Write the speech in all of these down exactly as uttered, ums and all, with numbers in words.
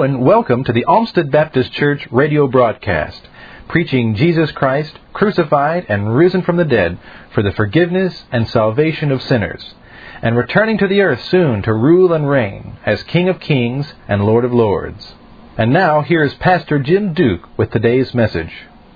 and welcome to the Olmsted Baptist Church radio broadcast, preaching Jesus Christ, crucified and risen from the dead for the forgiveness and salvation of sinners, and returning to the earth soon to rule and reign as King of Kings and Lord of Lords. And now, here is Pastor Jim Duke with today's message.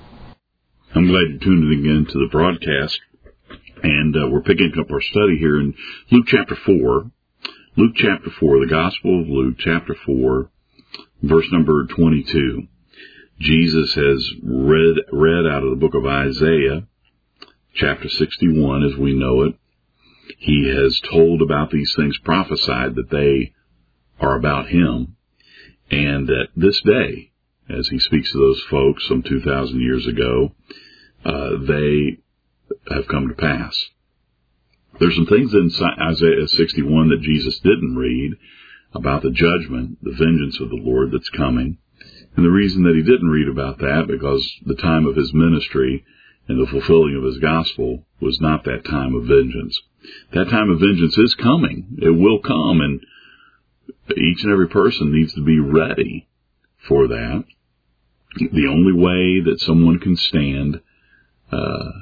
I'm glad you tuned in again to the broadcast, and uh, we're picking up our study here in Luke chapter four. Luke chapter four, the Gospel of Luke chapter four, verse number twenty-two. Jesus has read read out of the book of Isaiah, chapter sixty-one, as we know it. He has told about these things, prophesied that they are about him, and that this day, as he speaks to those folks some two thousand years ago, uh, they have come to pass. There's some things in Isaiah sixty-one that Jesus didn't read about the judgment, the vengeance of the Lord that's coming. And the reason that he didn't read about that, because the time of his ministry and the fulfilling of his gospel was not that time of vengeance. That time of vengeance is coming. It will come, and each and every person needs to be ready for that. The only way that someone can stand uh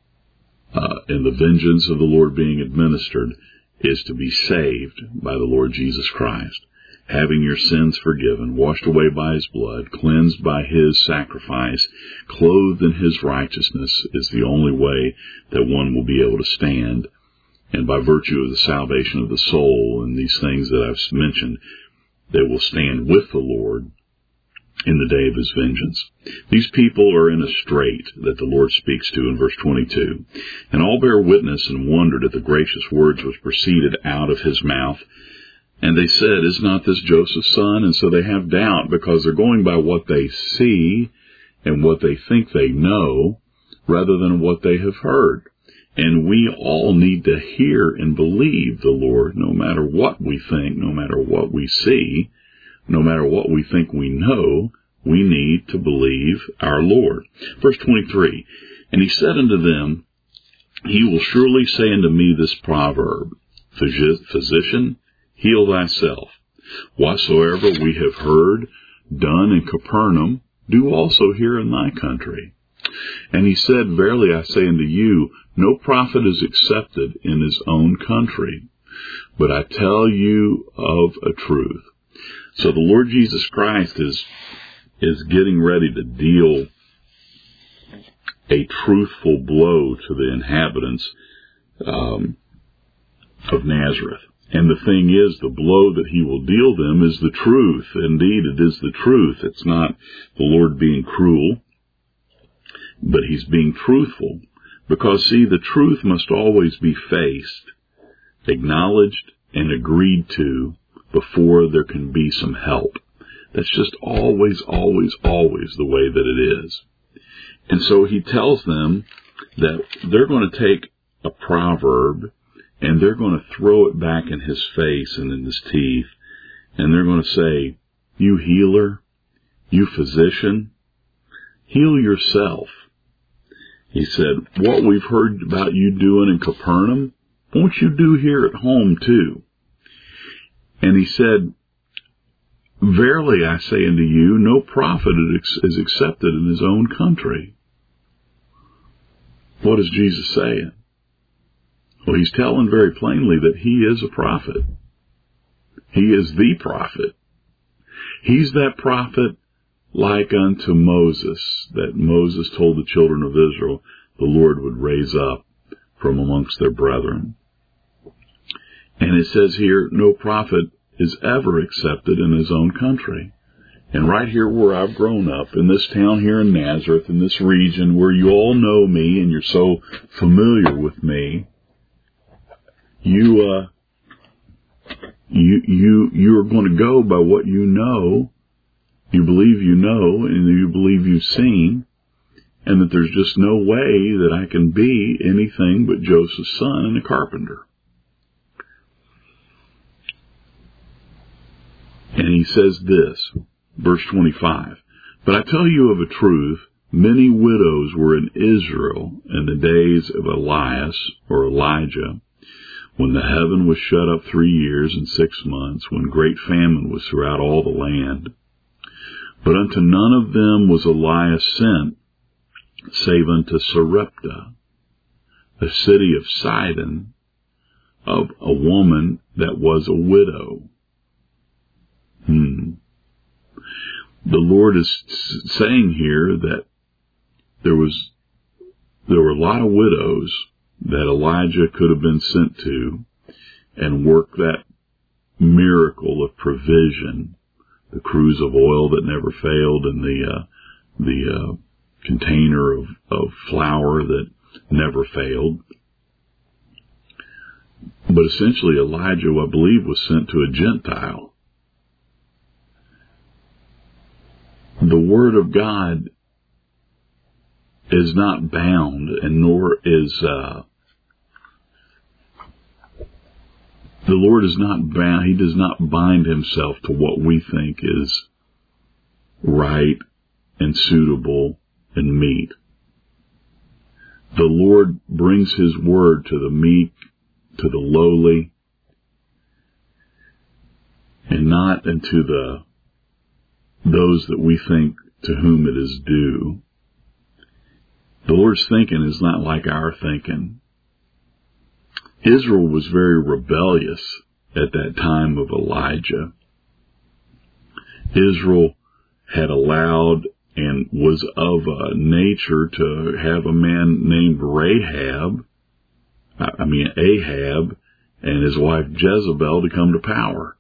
Uh, and the vengeance of the Lord being administered is to be saved by the Lord Jesus Christ, having your sins forgiven, washed away by his blood, cleansed by his sacrifice, clothed in his righteousness is the only way that one will be able to stand. And by virtue of the salvation of the soul and these things that I've mentioned, they will stand with the Lord in the day of his vengeance. These people are in a strait that the Lord speaks to in verse twenty-two. And all bear witness and wondered at the gracious words which proceeded out of his mouth. And they said, is not this Joseph's son? And so they have doubt, because they're going by what they see and what they think they know, rather than what they have heard. And we all need to hear and believe the Lord, no matter what we think, no matter what we see. No matter what we think we know, we need to believe our Lord. Verse twenty-three, and he said unto them, he will surely say unto me this proverb, Physician, heal thyself. Whatsoever we have heard done in Capernaum, do also here in thy country. And he said, Verily I say unto you, no prophet is accepted in his own country. But I tell you of a truth. So the Lord Jesus Christ is is getting ready to deal a truthful blow to the inhabitants um, of Nazareth. And the thing is, the blow that he will deal them is the truth. Indeed, it is the truth. It's not the Lord being cruel, but he's being truthful. Because, see, the truth must always be faced, acknowledged, and agreed to before there can be some help. That's just always, always, always the way that it is. And so he tells them that they're going to take a proverb and they're going to throw it back in his face and in his teeth. And they're going to say, you healer, you physician, heal yourself. He said, what we've heard about you doing in Capernaum, won't you do here at home too? And he said, Verily I say unto you, no prophet is accepted in his own country. What is Jesus saying? Well, he's telling very plainly that he is a prophet. He is the prophet. He's that prophet like unto Moses, that Moses told the children of Israel the Lord would raise up from amongst their brethren. And it says here, no prophet is ever accepted in his own country. And right here where I've grown up, in this town here in Nazareth, in this region where you all know me and you're so familiar with me, you, uh, you, you, you're going to go by what you know, you believe you know, and you believe you've seen, and that there's just no way that I can be anything but Joseph's son and a carpenter. And he says this, verse twenty-five, But I tell you of a truth, many widows were in Israel in the days of Elias or Elijah, when the heaven was shut up three years and six months, when great famine was throughout all the land. But unto none of them was Elias sent, save unto Sarepta, the city of Sidon, of a woman that was a widow. Hmm. The Lord is saying here that there was, there were a lot of widows that Elijah could have been sent to and work that miracle of provision, the cruse of oil that never failed, and the uh, the uh, container of, of flour that never failed. But essentially, Elijah, I believe, was sent to a Gentile. The Word of God is not bound, and nor is uh, the Lord is not bound. He does not bind himself to what we think is right and suitable and meet. The Lord brings His word to the meek, to the lowly, and not unto the those that we think to whom it is due. The Lord's thinking is not like our thinking. Israel was very rebellious at that time of Elijah. Israel had allowed and was of a nature to have a man named Rahab, I mean Ahab, and his wife Jezebel to come to power.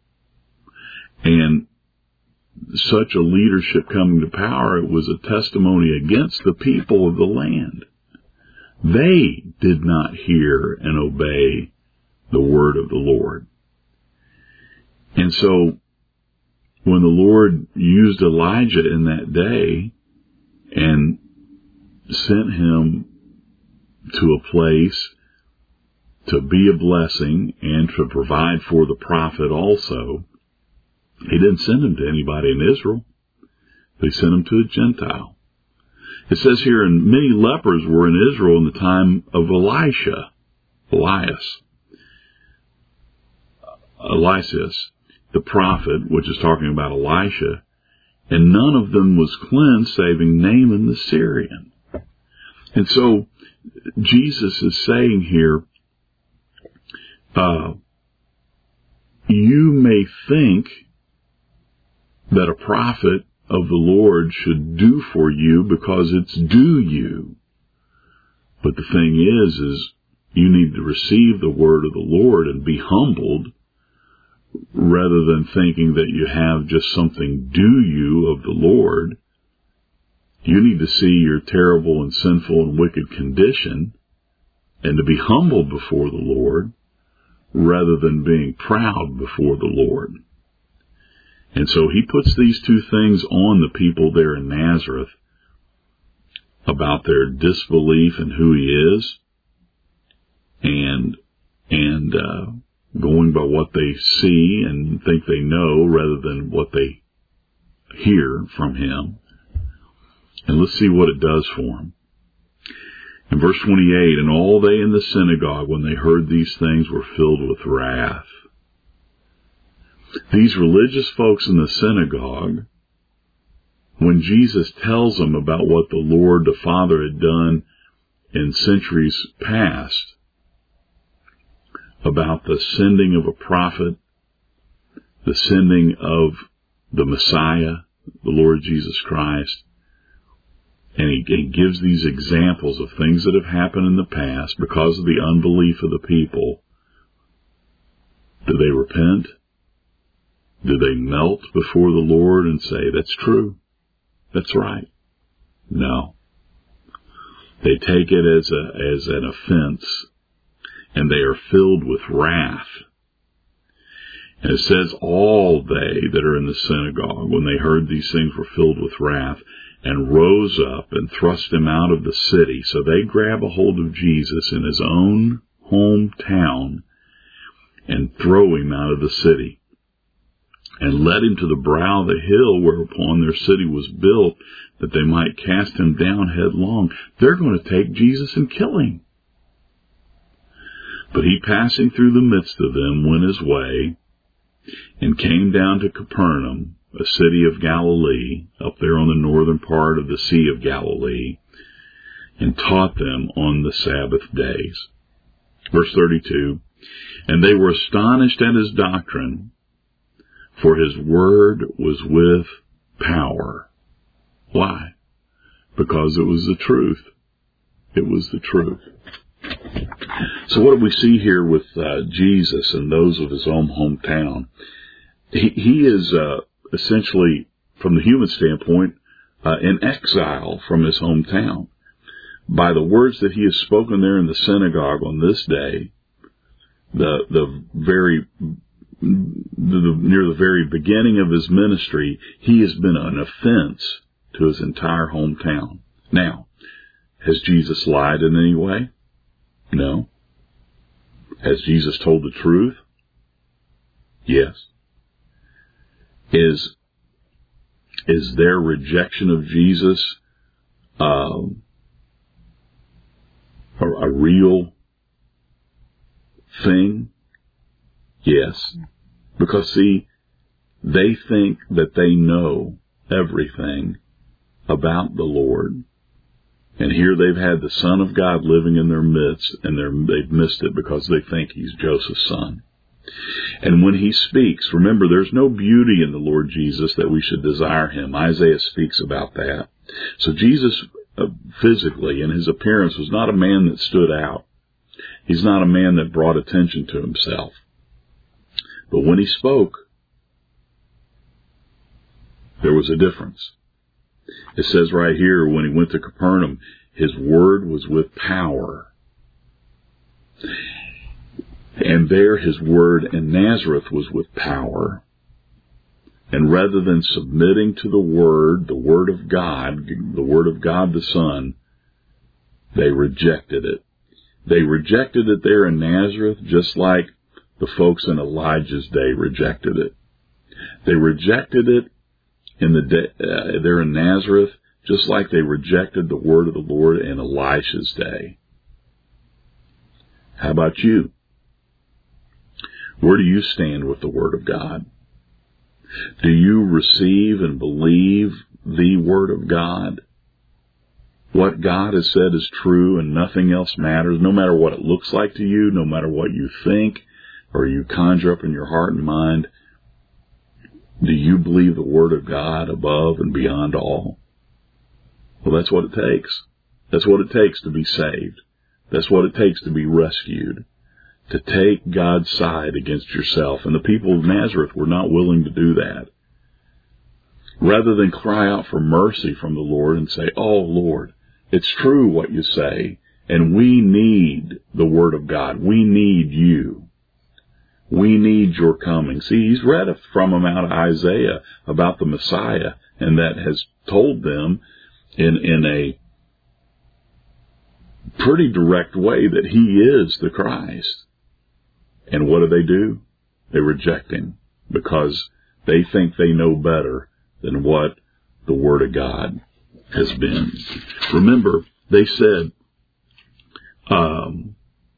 And such a leadership coming to power, it was a testimony against the people of the land. They did not hear and obey the word of the Lord. And so, when the Lord used Elijah in that day and sent him to a place to be a blessing and to provide for the prophet also, He didn't send him to anybody in Israel. He sent him to a Gentile. It says here, and many lepers were in Israel in the time of Elisha, Elias, Elias, the prophet, which is talking about Elisha, and none of them was cleansed, saving Naaman the Syrian. And so, Jesus is saying here, uh, you may think that a prophet of the Lord should do for you because it's due you. But the thing is, is you need to receive the word of the Lord and be humbled rather than thinking that you have just something due you of the Lord. You need to see your terrible and sinful and wicked condition and to be humbled before the Lord rather than being proud before the Lord. And so he puts these two things on the people there in Nazareth about their disbelief in who he is and and uh, going by what they see and think they know rather than what they hear from him. And let's see what it does for them. In verse twenty-eight, and all they in the synagogue, when they heard these things, were filled with wrath. These religious folks in the synagogue, when Jesus tells them about what the Lord, the Father, had done in centuries past, about the sending of a prophet, the sending of the Messiah, the Lord Jesus Christ, and he, he gives these examples of things that have happened in the past because of the unbelief of the people. Do they repent? Do they melt before the Lord and say, that's true, that's right? No. They take it as a, as an offense, and they are filled with wrath. And it says, all they that are in the synagogue, when they heard these things, were filled with wrath, and rose up and thrust him out of the city. So they grab a hold of Jesus in his own hometown and throw him out of the city, and led him to the brow of the hill whereupon their city was built, that they might cast him down headlong. They're going to take Jesus and kill him. But he, passing through the midst of them, went his way, and came down to Capernaum, a city of Galilee, up there on the northern part of the Sea of Galilee, and taught them on the Sabbath days. Verse thirty-two, and they were astonished at his doctrine, for his word was with power. Why? Because it was the truth. It was the truth. So what do we see here with uh, Jesus and those of his own hometown? He, he is uh, essentially, from the human standpoint, uh, in exile from his hometown. By the words that he has spoken there in the synagogue on this day, the the very the, the, near the very beginning of his ministry, he has been an offense to his entire hometown. Now, has Jesus lied in any way? No. Has Jesus told the truth? Yes. Is is their rejection of Jesus um, a, a real thing? Yes. Because, see, they think that they know everything about the Lord. And here they've had the Son of God living in their midst, and they're, they've missed it because they think he's Joseph's son. And when he speaks, remember, there's no beauty in the Lord Jesus that we should desire him. Isaiah speaks about that. So Jesus, uh, physically, in his appearance, was not a man that stood out. He's not a man that brought attention to himself. But when he spoke, there was a difference. It says right here, when he went to Capernaum, his word was with power. And there his word in Nazareth was with power. And rather than submitting to the word, the word of God, the word of God the Son, they rejected it. They rejected it there in Nazareth, just like the folks in Elijah's day rejected it. They rejected it in the day, uh, there in Nazareth, just like they rejected the word of the Lord in Elisha's day. How about you? Where do you stand with the word of God? Do you receive and believe the word of God? What God has said is true and nothing else matters, no matter what it looks like to you, no matter what you think or you conjure up in your heart and mind. Do you believe the word of God above and beyond all? Well, that's what it takes. That's what it takes to be saved. That's what it takes to be rescued. To take God's side against yourself. And the people of Nazareth were not willing to do that. Rather than cry out for mercy from the Lord and say, "Oh, Lord, it's true what you say, and we need the word of God. We need you. We need your coming." See, he's read from him out of Isaiah about the Messiah, and that has told them in, in a pretty direct way that he is the Christ. And what do they do? They reject him because they think they know better than what the Word of God has been. Remember, they said, um,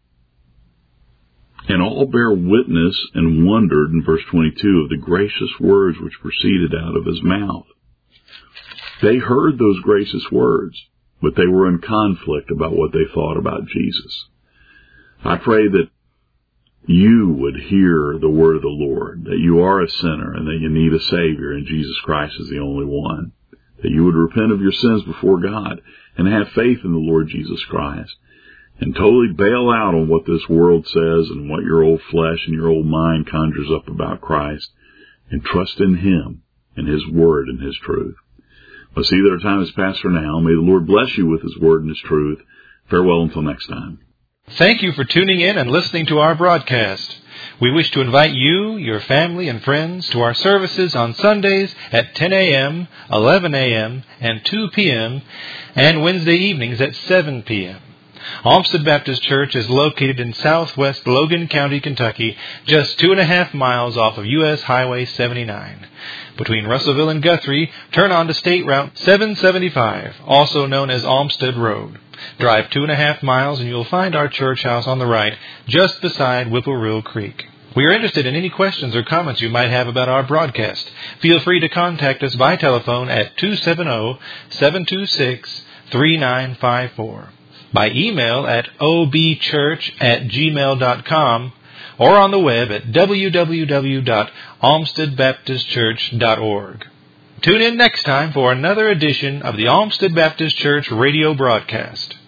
and all bear witness and wondered, in verse twenty-two, of the gracious words which proceeded out of his mouth. They heard those gracious words, but they were in conflict about what they thought about Jesus. I pray that you would hear the word of the Lord, that you are a sinner and that you need a Savior, and Jesus Christ is the only one. That you would repent of your sins before God and have faith in the Lord Jesus Christ, and totally bail out on what this world says and what your old flesh and your old mind conjures up about Christ, and trust in him and his word and his truth. Well, see that our time has passed for now. May the Lord bless you with his word and his truth. Farewell until next time. Thank you for tuning in and listening to our broadcast. We wish to invite you, your family, and friends to our services on Sundays at ten a.m., eleven a.m., and two p.m., and Wednesday evenings at seven p.m. Olmsted Baptist Church is located in southwest Logan County, Kentucky, just two and a half miles off of U S Highway seventy-nine. Between Russellville and Guthrie, turn on to State Route seven seventy-five, also known as Olmsted Road. Drive two and a half miles and you'll find our church house on the right, just beside Whipple Rill Creek. We are interested in any questions or comments you might have about our broadcast. Feel free to contact us by telephone at two seven zero, seven two six, three nine five four, by email at o b church at gmail dot com, or on the web at w w w dot olmsted baptist church dot org. Tune in next time for another edition of the Olmsted Baptist Church radio broadcast.